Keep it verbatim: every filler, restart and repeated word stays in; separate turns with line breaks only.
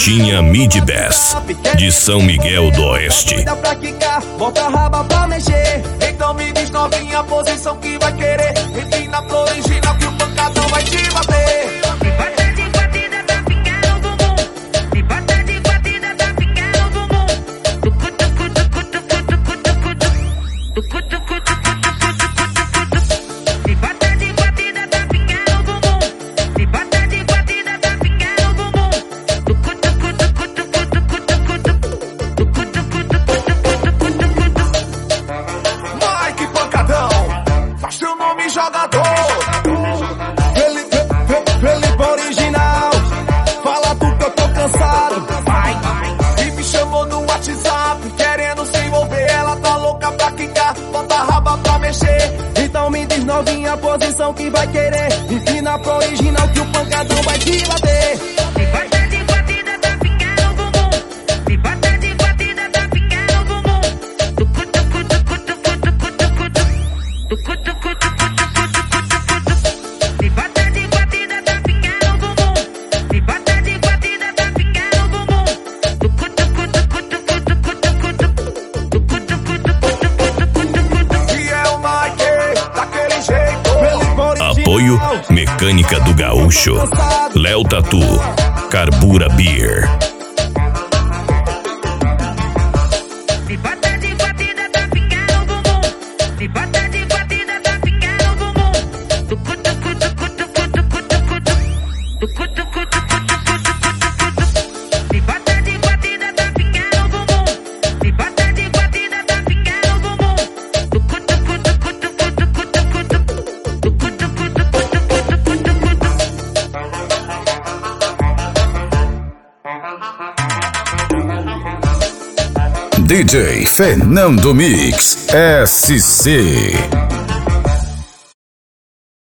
Caixinha Mid Bass de São Miguel do Oeste.
Bota a raba pra mexer, então me diz novinha a posição que vai querer. Empina pro original que o pancadão vai te bater.
Se bota de batida pra pingar no bumbum. Se bota de batida pra pingar no bumbum. Tucu tucu tucu tucu tucu tucu tucu tucu tucu. Se bota de batida pra pingar no bumbum. Se bota de batida pra pingar no bumbum. Tucu tucu tucu tucu tucu tucu tucu tucu tucu.
Mike Pancadão, faz teu nome jogador. Felipe, Felipe original, fala tu que eu tô cansado. E me chamou no WhatsApp, querendo se envolver. Ela tá louca pra quicar, bota a raba pra mexer. Então me diz novinha a posição que vai querer. Ensina pro original que o pancadão vai te bater.
Se bota de batida pra pingar no bumbum. Se bota de batida pra pingar no bumbum. Tucu tucu tucu tucu tucu tucu tucu tucu tucu. Se bota de batida pra pingar no bumbum. Se bota de batida pra pingar no bumbum. Tucu tucu tucu tucu tucu tucu tucu tucu.
E é o Mike, daquele jeito. Felipe original,
Apoio Mecânica do Gaúcho, Léo Tatu, Carbura Beer.
Se bota de batida pra pingar no bumbum. Se bota de batida pra pingar no bumbum. Tucu tucu tucu tucu tucu tucu tucu tucu tucu. Se bota de batida pra pingar no bumbum. Se bota de batida pra pingar no bumbum. Tucu tucu tucu tucu tucu tucu tucu tucu tucu.
D J Fernando Mix S C.